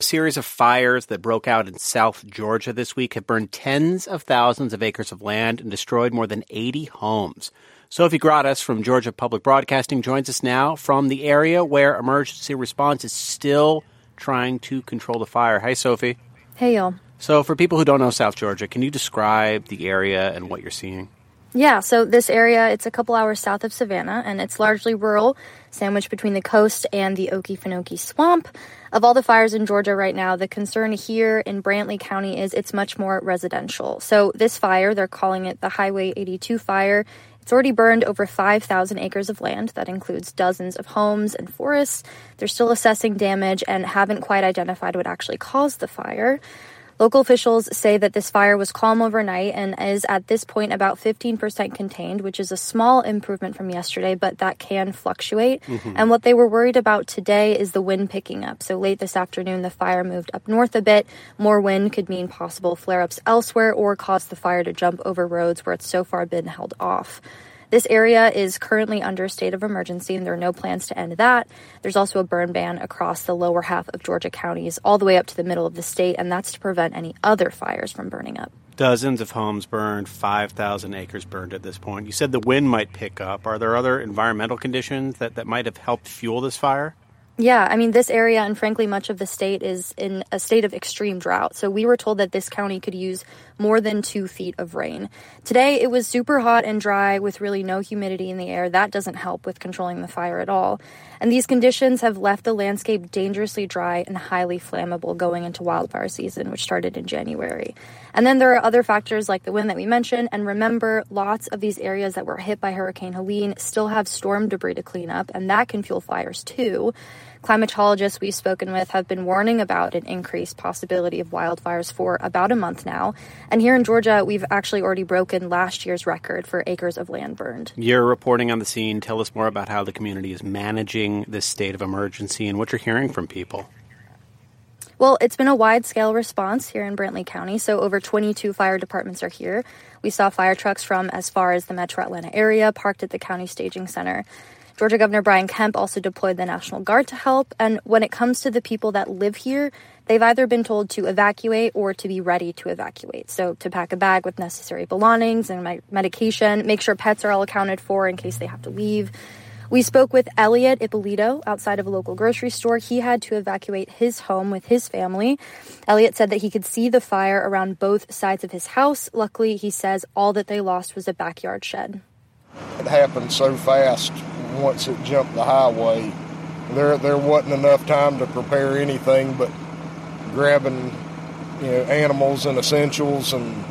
series of fires that broke out in South Georgia this week have burned tens of thousands of acres of land and destroyed more than 80 homes. Sophie Gradas from Georgia Public Broadcasting joins us now from the area where emergency response is still trying to control the fire. Hi, Sophie. Hey, y'all. So for people who don't know South Georgia, can you describe the area and what you're seeing? Yeah, so this area, it's a couple hours south of Savannah, and it's largely rural, sandwiched between the coast and the Okefenokee Swamp. Of all the fires in Georgia right now, the concern here in Brantley County is it's much more residential. So this fire, they're calling it the Highway 82 fire. It's already burned over 5,000 acres of land. That includes dozens of homes and forests. They're still assessing damage and haven't quite identified what actually caused the fire. Local officials say that this fire was calm overnight and is at this point about 15% contained, which is a small improvement from yesterday, but that can fluctuate. And what they were worried about today is the wind picking up. So late this afternoon, the fire moved up north a bit. More wind could mean possible flare-ups elsewhere or cause the fire to jump over roads where it's so far been held off. This area is currently under a state of emergency, and there are no plans to end that. There's also a burn ban across the lower half of Georgia counties, all the way up to the middle of the state, and that's to prevent any other fires from burning up. Dozens of homes burned, 5,000 acres burned at this point. You said the wind might pick up. Are there other environmental conditions that might have helped fuel this fire? Yeah, I mean, this area and frankly much of the state is in a state of extreme drought. So we were told that this county could use more than 2 feet of rain. Today, it was super hot and dry with really no humidity in the air. That doesn't help with controlling the fire at all. And these conditions have left the landscape dangerously dry and highly flammable going into wildfire season, which started in January. And then there are other factors like the wind that we mentioned. And remember, lots of these areas that were hit by Hurricane Helene still have storm debris to clean up, and that can fuel fires too. Climatologists we've spoken with have been warning about an increased possibility of wildfires for about a month now. And here in Georgia, we've actually already broken last year's record for acres of land burned. You're reporting on the scene. Tell us more about how the community is managing this state of emergency and what you're hearing from people. Well, it's been a wide-scale response here in Brantley County, so over 22 fire departments are here. We saw fire trucks from as far as the metro Atlanta area parked at the county staging center. Georgia Governor Brian Kemp also deployed the National Guard to help, and when it comes to the people that live here, they've either been told to evacuate or to be ready to evacuate. So to pack a bag with necessary belongings and medication, make sure pets are all accounted for in case they have to leave. We spoke with Elliot Ippolito outside of a local grocery store. He had to evacuate his home with his family. Elliot said that he could see the fire around both sides of his house. Luckily, he says all that they lost was a backyard shed. It happened so fast once it jumped the highway. There wasn't enough time to prepare anything but grabbing, animals and essentials and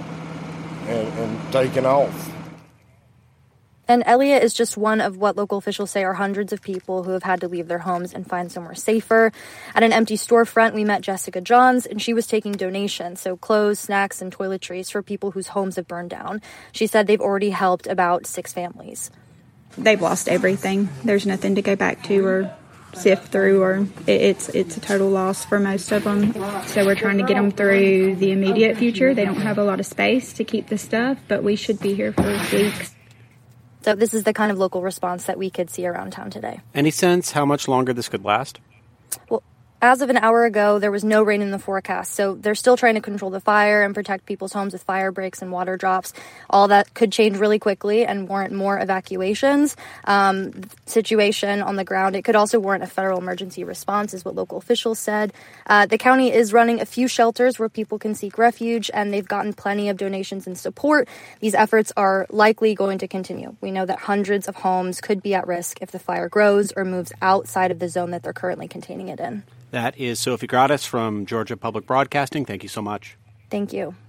taking off. And Elliot is just one of what local officials say are hundreds of people who have had to leave their homes and find somewhere safer. At an empty storefront, we met Jessica Johns, and she was taking donations, so clothes, snacks, and toiletries for people whose homes have burned down. She said they've already helped about 6 families. They've lost everything. There's nothing to go back to or sift through, or it's a total loss for most of them. So we're trying to get them through the immediate future. They don't have a lot of space to keep the stuff, but we should be here for weeks. So this is the kind of local response that we could see around town today. Any sense how much longer this could last? Well, as of an hour ago, there was no rain in the forecast, so they're still trying to control the fire and protect people's homes with fire breaks and water drops. All that could change really quickly and warrant more evacuations. Situation on the ground, it could also warrant a federal emergency response, is what local officials said. The county is running a few shelters where people can seek refuge, and they've gotten plenty of donations and support. These efforts are likely going to continue. We know that hundreds of homes could be at risk if the fire grows or moves outside of the zone that they're currently containing it in. That is Sophie Gradas from Georgia Public Broadcasting. Thank you so much. Thank you.